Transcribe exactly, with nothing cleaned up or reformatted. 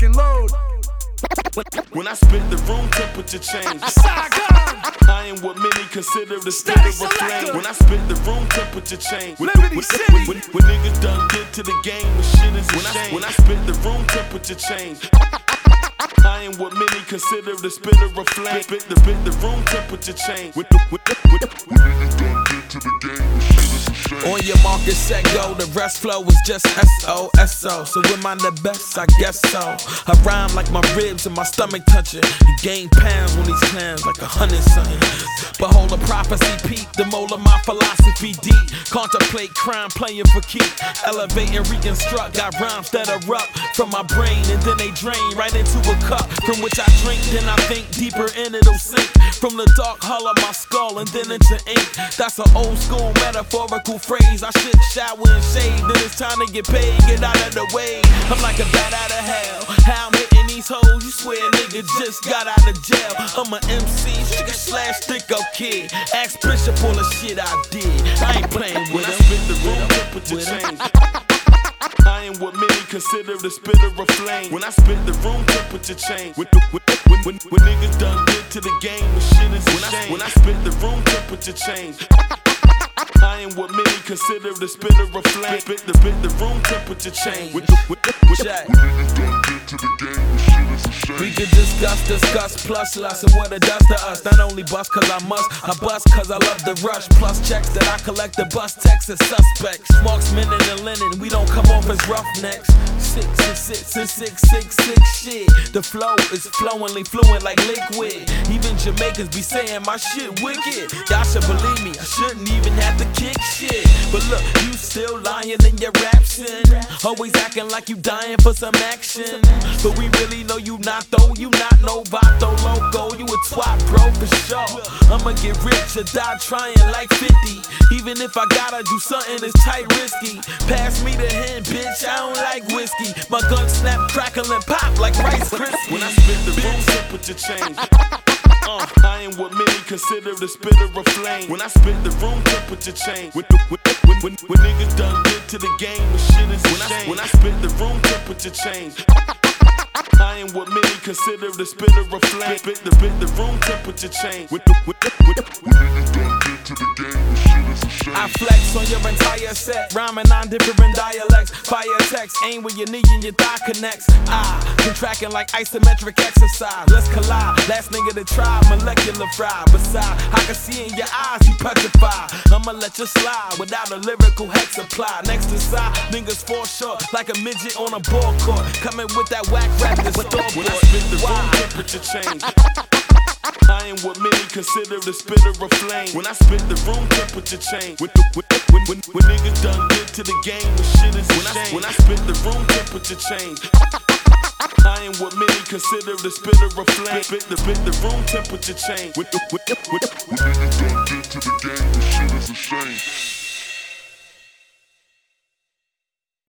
lock and load. When I spit, the room temperature change. I am what many consider the spit of a flame. When I spit, the room temperature change. When, when, when, when, when niggas done good to the game, the shit is when I, when I spit, the room temperature change. I am what many consider the spit of a flame. Spit the bit, the room temperature change. When, when, when, when niggas done good to the game, the shit is a shame. On your market, set, go. The rest flow is just S O S O. So am I the best? I guess so. I rhyme like my ribs and my stomach touching. You gain pounds when these clams like a hundred something. Behold a prophecy peak, the mold of my philosophy deep. Contemplate crime playing for keep. Elevate and reconstruct. Got rhymes that erupt from my brain and then they drain right into a cup from which I drink. Then I think deeper in it'll sink from the dark hull of my skull and then into ink. That's an old school metaphorical phrase. I should shower and shave, then it's time to get paid. Get out of the way. I'm like a bat out of hell. How I'm hitting these hoes, you swear nigga just got out of jail. I'm an M C, sugar slash sticko kid. Ask Bishop all the shit I did. I ain't playing with him. When I spit, the room temperature change. I am what many consider the spit of a flame. When I spit, the room temperature change. When, when, when, when, when niggas done good to the game, the shit is when I, when I spit, the room temperature change. I am what many consider the spit of a flame. Spit the bit, the room temperature change. When, when, when, Check. when niggas done good to the game, the shit is a shame. We could discuss, discuss, plus less and what it does to us. Not only bust cause I must, I bust cause I love the rush. Plus checks that I collect, the bus Texas suspects. Marksmen in the linen, we don't come off as roughnecks. Six and six and six, six, six shit. The flow is flowingly fluent like liquid. Even Jamaicans be saying my shit wicked. Y'all should believe me, I shouldn't even have to kick shit. But look, you still lying in your rapsin'. Always acting like you dying for some action. But we really know you not though, you not no Vato Loco. You a twat bro for sure. I'ma get rich or die trying like fifty. Even if I gotta do something that's tight risky. Pass me the hand, bitch, I don't like whiskey. My gun snap, crackle and pop like Rice Krispies. When I spit, the room temperature change. Uh, I am what many consider the spit of a flame. When I spit, the room temperature change. When, when, when, when, when niggas done good to the game, the shit is when I, when I spit, the room temperature change. I am what many consider the spit of a flame. Spit the bit, the room temperature change. When, when, when, when niggas done good to the game, the shit is a shame. I flex on your entire set, rhyming on different dialects. Fire text, aim where your knee and your thigh connects. I contracting like isometric exercise. Let's collide. Last nigga to try, molecular fry. Beside, I can see in your eyes you petrified. I'ma let you slide without a lyrical hex apply. Next to side, niggas fall short like a midget on a ball court. Coming with that whack rap that's store when I spit, the room temperature change. I am what many consider the spit of a flame. When I spit, the room temperature change. When, when, when, when, when niggas done good to the game, the shit is when I, when I spit, the room temperature change. I am what many consider the spit of a flame. Spit the bit, the room temperature change. When, when, when, when niggas done good to the game, the shit is a shame.